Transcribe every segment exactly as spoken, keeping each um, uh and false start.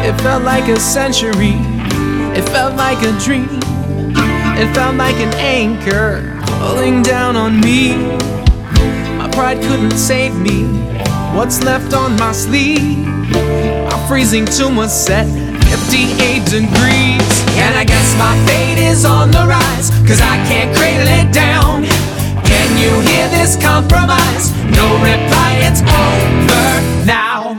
It felt like a century, it felt like a dream. It felt like an anchor pulling down on me. My pride couldn't save me. What's left on my sleeve? I'm freezing to a set fifty-eight degrees. And I guess my fate is on the rise, cause I can't cradle it down. Can you hear this compromise? No reply, it's over now.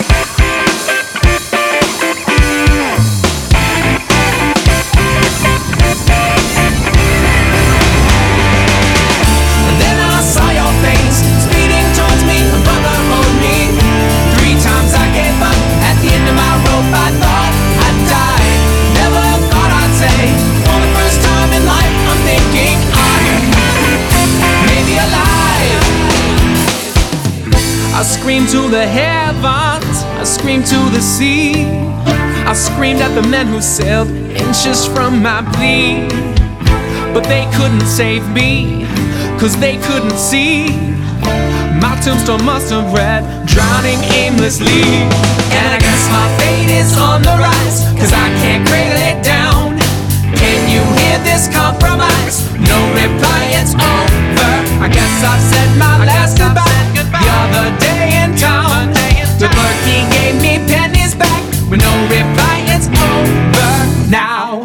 I screamed to the heavens, I screamed to the sea. I screamed at the men who sailed inches from my plea. But they couldn't save me, cause they couldn't see. My tombstone must have read, drowning aimlessly. And I guess my fate is on the rise, cause I can't cradle it down. Can you hear this compromise? No reply, it's over. I guess I've said my last goodbye. The other day in town, the clerk, he gave me pennies back with no reply, it's over now.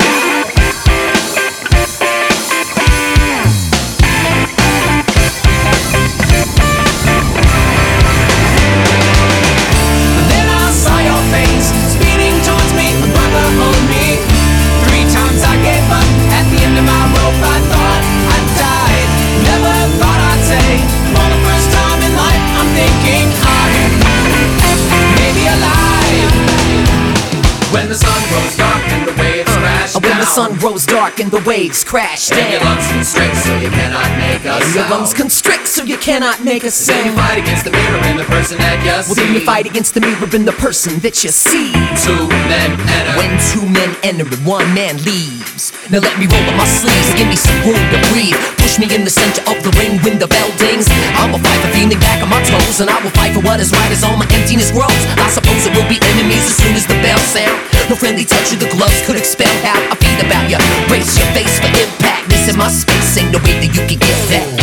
Then I saw your face speeding towards me, brother, hold me. Three times I gave up, at the end of my rope I thought I died. Never thought I'd say, for the first time in life I'm thinking I'm maybe alive. When the sun grows dark and the waves uh, crash down. When the sun grows dark and the waves crash down. And your lungs constrict so you cannot make a and sound. Your lungs constrict so you cannot make a sound. Then you fight against the mirror and the person that you well, see. Well then you fight against the mirror and the person that you see. Two men enter. When two men enter and one man leaves. Now let me roll up my sleeves and give me some room to breathe. Push me in the center of the ring when the bell dings. I will fight for feeling back on my toes, and I will fight for what is right as all my emptiness grows. I suppose it will be enemies as soon as the bell sound. No friendly touch of the gloves could expel how I feel about you. Brace your face for impact. This is my space, ain't no way that you can get that.